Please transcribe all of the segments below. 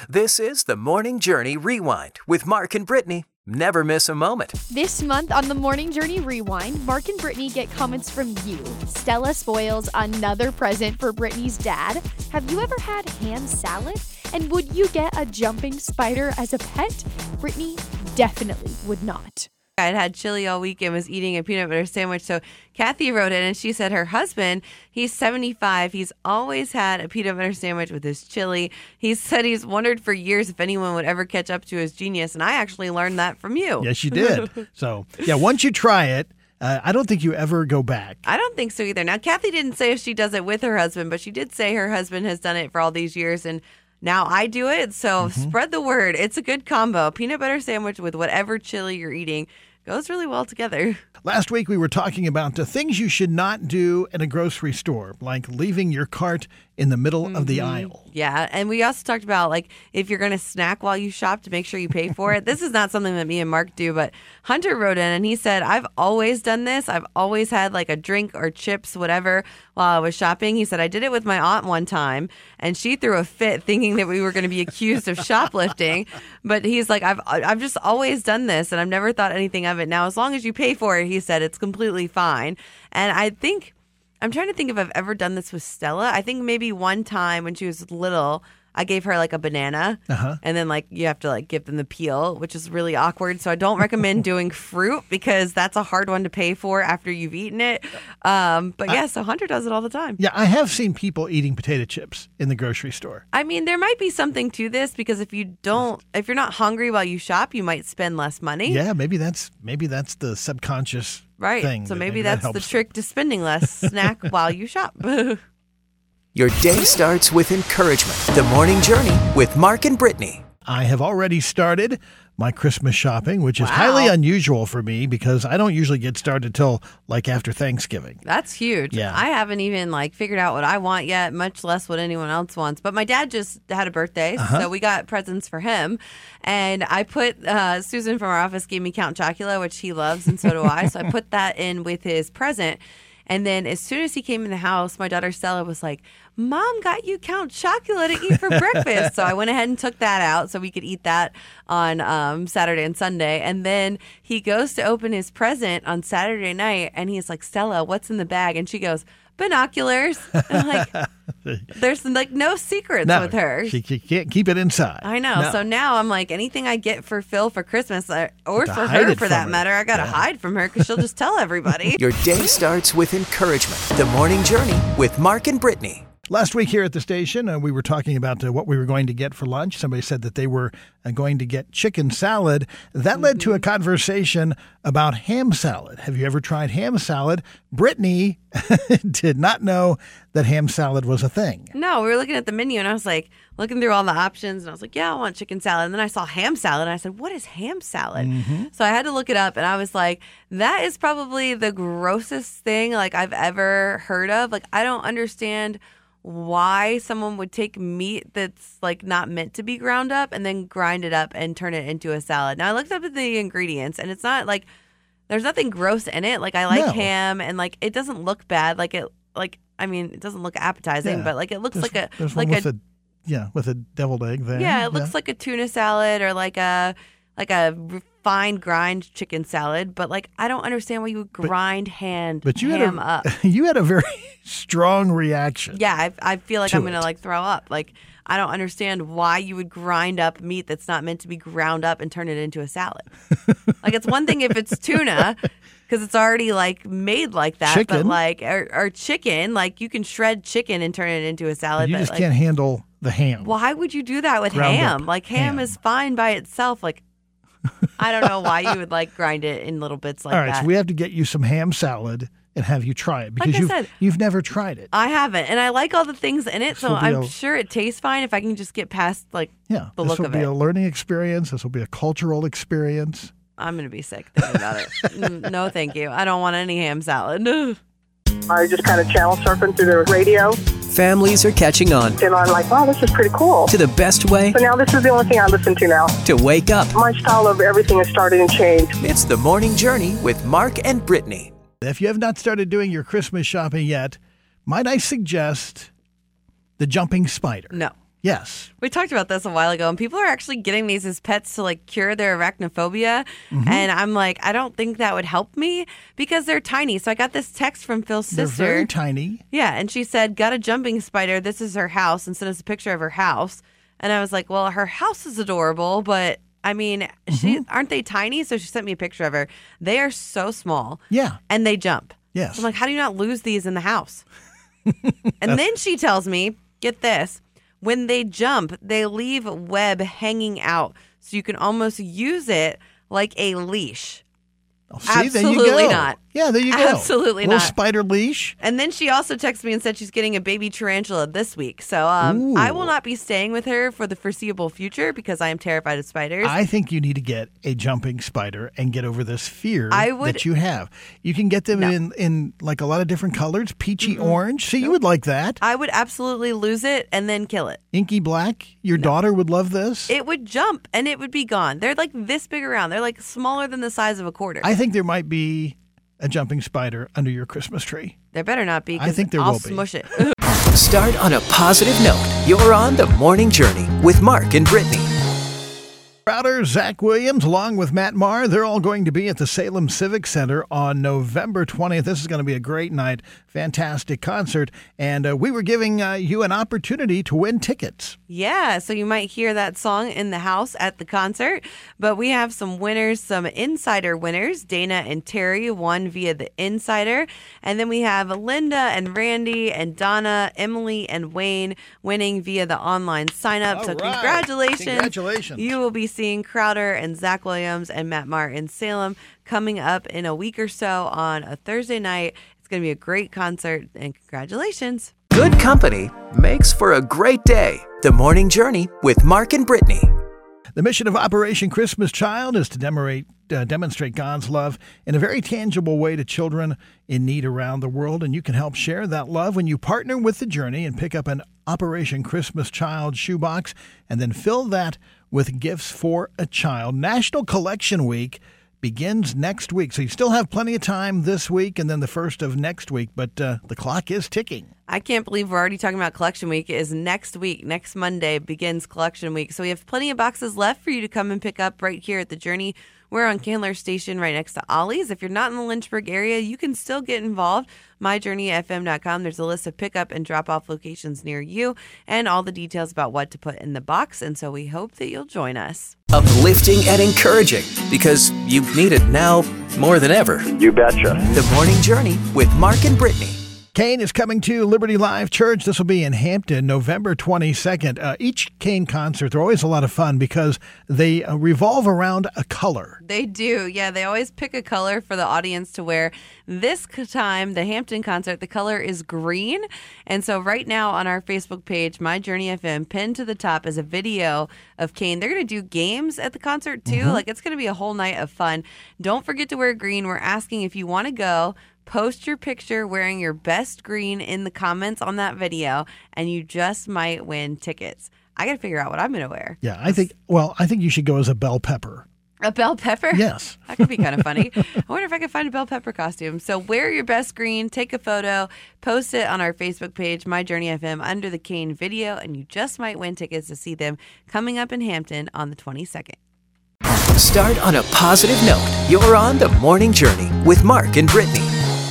This is the Morning Journey Rewind with Mark and Brittany. Never miss a moment. This month on the Morning Journey Rewind, Mark and Brittany get comments from you. Stella spoils another present for Brittany's dad. Have you ever had ham salad? And would you get a jumping spider as a pet? Brittany definitely would not. I'd had chili all week and was eating a peanut butter sandwich. So Kathy wrote in and she said her husband, he's 75. He's always had a peanut butter sandwich with his chili. He said he's wondered for years if anyone would ever catch up to his genius. And I actually learned that from you. Yes, you did. So, yeah, once you try it, I don't think you ever go back. I don't think so either. Now, Kathy didn't say if she does it with her husband, but she did say her husband has done it for all these years. And now I do it, so spread the word. It's a good combo. Peanut butter sandwich with whatever chili you're eating goes really well together. Last week we were talking about the things you should not do in a grocery store, like leaving your cart in the middle of the aisle. Yeah, and we also talked about, like, if you're going to snack while you shop, to make sure you pay for it. This is not something that me and Mark do, but Hunter wrote in and he said, I've always done this. I've always had like a drink or chips, whatever, while I was shopping. He said, I did it with my aunt one time and she threw a fit thinking that we were going to be accused of shoplifting. But he's like, I've just always done this and I've never thought anything of it. Now, as long as you pay for it, he said, it's completely fine. And I'm trying to think if I've ever done this with Stella. I think maybe one time when she was little, I gave her like a banana and then like you have to like give them the peel, which is really awkward. So I don't recommend doing fruit because that's a hard one to pay for after you've eaten it. But yeah, so Hunter does it all the time. Yeah, I have seen people eating potato chips in the grocery store. I mean, there might be something to this because if you're not hungry while you shop, you might spend less money. Yeah, maybe that's the subconscious thing. So maybe that's the trick to spending less. Snack while you shop. Your day starts with encouragement. The Morning Journey with Mark and Brittany. I have already started my Christmas shopping, which is highly unusual for me because I don't usually get started till like after Thanksgiving. That's huge. Yeah. I haven't even like figured out what I want yet, much less what anyone else wants. But my dad just had a birthday, so we got presents for him. And I put, Susan from our office gave me Count Chocula, which he loves, and so do I. So I put that in with his present. And then as soon as he came in the house, my daughter Stella was like, Mom got you Count Chocula to eat for breakfast. So I went ahead and took that out so we could eat that on Saturday and Sunday. And then he goes to open his present on Saturday night and he's like, Stella, what's in the bag? And she goes, binoculars. And I'm like, there's like no secrets with her. She can't keep it inside. I know. No. So now I'm like, anything I get for Phil for Christmas or for her for that matter, I got to hide from her because she'll just tell everybody. Your day starts with encouragement. The Morning Journey with Mark and Brittany. Last week here at the station, we were talking about what we were going to get for lunch. Somebody said that they were going to get chicken salad. That led to a conversation about ham salad. Have you ever tried ham salad? Brittany did not know that ham salad was a thing. No, we were looking at the menu and I was like, looking through all the options and I was like, yeah, I want chicken salad. And then I saw ham salad and I said, what is ham salad? So I had to look it up and I was like, that is probably the grossest thing like I've ever heard of. Like, I don't understand why someone would take meat that's like not meant to be ground up and then grind it up and turn it into a salad. Now I looked up at the ingredients and it's not like there's nothing gross in it. Like I like ham and like it doesn't look bad. It doesn't look appetizing, but like it looks with a deviled egg there. Yeah, it looks like a tuna salad or like a fine grind chicken salad, but like I don't understand why you would grind ham up. You had a very strong reaction. Yeah, I feel like I'm going to like throw up. Like I don't understand why you would grind up meat that's not meant to be ground up and turn it into a salad. Like it's one thing if it's tuna because it's already like made like that, chicken. But like or chicken, like you can shred chicken and turn it into a salad. But you just can't handle the ham. Why would you do that with ham? Like ham is fine by itself. Like I don't know why you would like grind it in little bits like that. All right, so we have to get you some ham salad and have you try it because you've never tried it. I haven't, and I like all the things in it, so I'm sure it tastes fine if I can just get past like the look of it. This will be a learning experience. This will be a cultural experience. I'm going to be sick thinking about it. No, thank you. I don't want any ham salad. I just kind of channel surfing through the radio. Families are catching on. And I'm like, wow, this is pretty cool. To the best way. So now this is the only thing I listen to now. To wake up. My style of everything is starting to change. It's the Morning Journey with Mark and Brittany. If you have not started doing your Christmas shopping yet, might I suggest the jumping spider? No. Yes. We talked about this a while ago, and people are actually getting these as pets to like cure their arachnophobia. And I'm like, I don't think that would help me because they're tiny. So I got this text from Phil's They're sister. very tiny. Yeah, and she said, got a jumping spider. This is her house, and sent us a picture of her house. And I was like, well, her house is adorable, but I mean, aren't they tiny? So she sent me a picture of her. They are so small. Yeah. And they jump. Yes. So I'm like, how do you not lose these in the house? And then she tells me, get this, when they jump, they leave web hanging out. So you can almost use it like a leash. Oh, see, there you Absolutely go. not. Yeah, there you go. Absolutely Little not. spider leash. And then she also texted me and said she's getting a baby tarantula this week. So I will not be staying with her for the foreseeable future because I am terrified of spiders. I think you need to get a jumping spider and get over this fear would- that you have. You can get them in like a lot of different colors, peachy orange. See, you would like that. I would absolutely lose it and then kill it. Inky black. Your daughter would love this. It would jump and it would be gone. They're like this big around. They're like smaller than the size of a quarter. I think there might be a jumping spider under your Christmas tree. There better not be. 'Cause I think there I'll will be. smush it. Start on a positive note. You're on the morning journey with Mark and Brittany. Crowder, Zach Williams, along with Matt Maher, they're all going to be at the Salem Civic Center on November 20th. This is going to be a great night, fantastic concert, and we were giving you an opportunity to win tickets. Yeah, so you might hear that song in the house at the concert, but we have some winners, some insider winners. Dana and Terry won via the insider, and then we have Linda and Randy and Donna, Emily and Wayne winning via the online sign up. All So right. congratulations. Congratulations. You will be seeing Crowder and Zach Williams and Matt Maher in Salem coming up in a week or so on a Thursday night. It's going to be a great concert, and congratulations. Good company makes for a great day. The Morning Journey with Mark and Brittany. The mission of Operation Christmas Child is to demonstrate God's love in a very tangible way to children in need around the world. And you can help share that love when you partner with the Journey and pick up an Operation Christmas Child shoebox and then fill that with gifts for a child. National Collection Week begins next week. So you still have plenty of time this week and then the first of next week, but the clock is ticking. I can't believe we're already talking about Collection Week. It is next week. Next Monday begins Collection Week. So we have plenty of boxes left for you to come and pick up right here at the Journey. We're on Candler Station right next to Ollie's. If you're not in the Lynchburg area, you can still get involved. MyJourneyFM.com. There's a list of pickup and drop-off locations near you and all the details about what to put in the box. And so we hope that you'll join us. Uplifting and encouraging because you need it now more than ever. You betcha. The Morning Journey with Mark and Brittany. Kane is coming to Liberty Live Church. This will be in Hampton, November 22nd. Each Kane concert, they're always a lot of fun because they revolve around a color. They do. Yeah, they always pick a color for the audience to wear. This time, the Hampton concert, the color is green. And so right now on our Facebook page, My Journey FM, pinned to the top is a video of Kane. They're going to do games at the concert too. Like it's going to be a whole night of fun. Don't forget to wear green. We're asking if you want to go. Post your picture wearing your best green in the comments on that video, and you just might win tickets. I got to figure out what I'm going to wear. Yeah, I think you should go as a bell pepper. A bell pepper? Yes. That could be kind of funny. I wonder if I could find a bell pepper costume. So wear your best green, take a photo, post it on our Facebook page, My Journey FM, under the Kane video, and you just might win tickets to see them coming up in Hampton on the 22nd. Start on a positive note. You're on the Morning Journey with Mark and Brittany.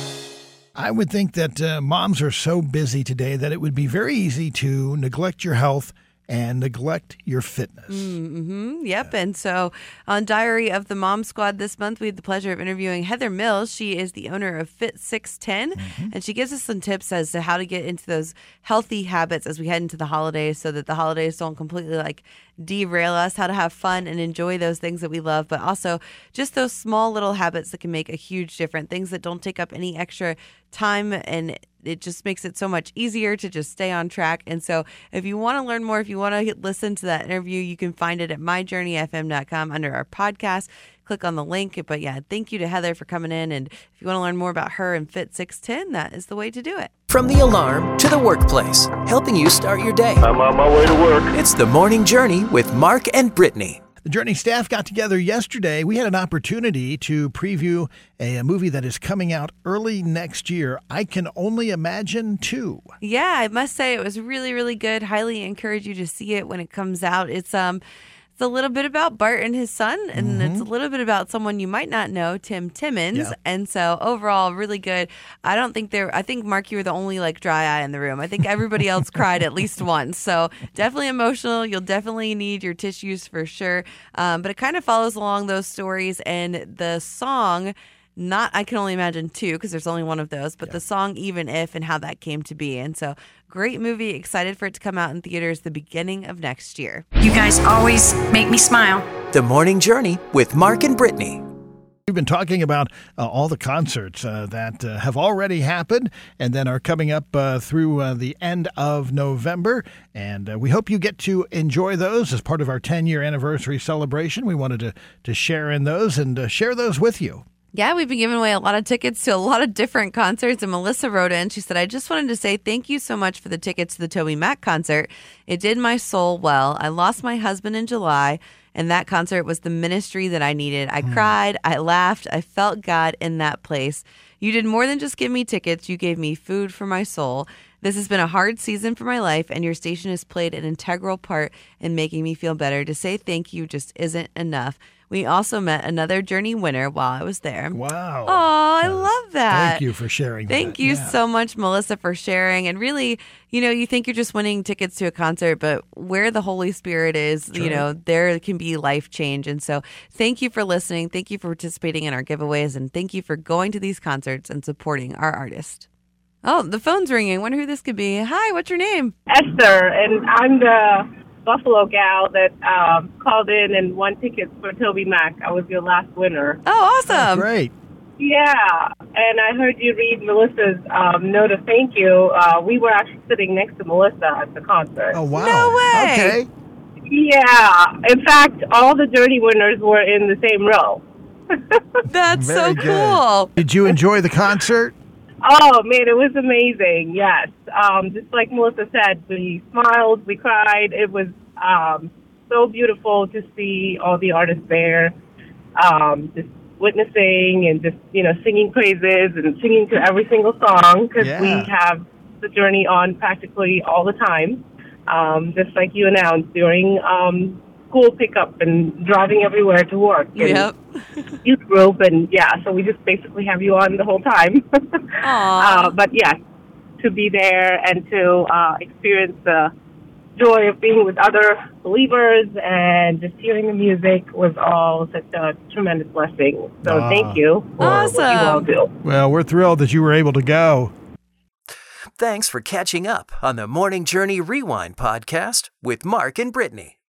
I would think that moms are so busy today that it would be very easy to neglect your health and neglect your fitness. Yep. And so on Diary of the Mom Squad this month, we had the pleasure of interviewing Heather Mills. She is the owner of Fit 610, and she gives us some tips as to how to get into those healthy habits as we head into the holidays so that the holidays don't completely derail us, how to have fun and enjoy those things that we love, but also just those small little habits that can make a huge difference, things that don't take up any extra time, and it just makes it so much easier to just stay on track. And so if you want to learn more, if you want to listen to that interview, you can find it at myjourneyfm.com under our podcast. Click on the link. But yeah, thank you to Heather for coming in. And if you want to learn more about her and Fit 610, that is the way to do it. From the alarm to the workplace, helping you start your day. I'm on my way to work. It's the Morning Journey with Mark and Brittany. The Journey staff got together yesterday. We had an opportunity to preview a movie that is coming out early next year. I Can Only Imagine 2. Yeah, I must say it was really, really good. Highly encourage you to see it when it comes out. It's a little bit about Bart and his son, and it's a little bit about someone you might not know, Tim Timmons. Yeah. And so overall, really good. I think, Mark, you were the only dry eye in the room. I think everybody else cried at least once. So definitely emotional. You'll definitely need your tissues for sure. But it kind of follows along those stories, and the song, not I Can Only Imagine 2, because there's only one of those, but the song Even If and how that came to be. And so great movie. Excited for it to come out in theaters the beginning of next year. You guys always make me smile. The Morning Journey with Mark and Brittany. We've been talking about all the concerts that have already happened and then are coming up through the end of November. And we hope you get to enjoy those as part of our 10-year anniversary celebration. We wanted to share in those and share those with you. Yeah, we've been giving away a lot of tickets to a lot of different concerts. And Melissa wrote in, she said, I just wanted to say thank you so much for the tickets to the Toby Mac concert. It did my soul well. I lost my husband in July, and that concert was the ministry that I needed. I cried, I laughed, I felt God in that place. You did more than just give me tickets. You gave me food for my soul. This has been a hard season for my life, and your station has played an integral part in making me feel better. To say thank you just isn't enough. We also met another Journey winner while I was there. Wow. Oh, I love that. Thank you for sharing that. Thank you so much, Melissa, for sharing. And really, you think you're just winning tickets to a concert, but where the Holy Spirit is, there can be life change. And so thank you for listening. Thank you for participating in our giveaways. And thank you for going to these concerts and supporting our artist. Oh, the phone's ringing. Wonder who this could be. Hi, what's your name? Esther, and I'm the Buffalo gal that called in and won tickets for Toby Mac. I was your last winner. Oh, awesome. Great. Yeah, and I heard you read Melissa's note of thank you. We were actually sitting next to Melissa at the concert. Oh, wow. No way. Okay. Yeah. In fact, all the Journey winners were in the same row. That's Very so good. cool. Did you enjoy the concert? Oh, man, it was amazing, yes. Just like Melissa said, we smiled, we cried. It was so beautiful to see all the artists there, just witnessing and just, singing praises and singing to every single song, because we have the Journey on practically all the time, just like you announced during school pickup and driving everywhere to work. Yep. Youth group, and so we just basically have you on the whole time. But yes, to be there and to experience the joy of being with other believers and just hearing the music was all such a tremendous blessing. So thank you for what you all do. Well, we're thrilled that you were able to go. Thanks for catching up on the Morning Journey Rewind podcast with Mark and Brittany.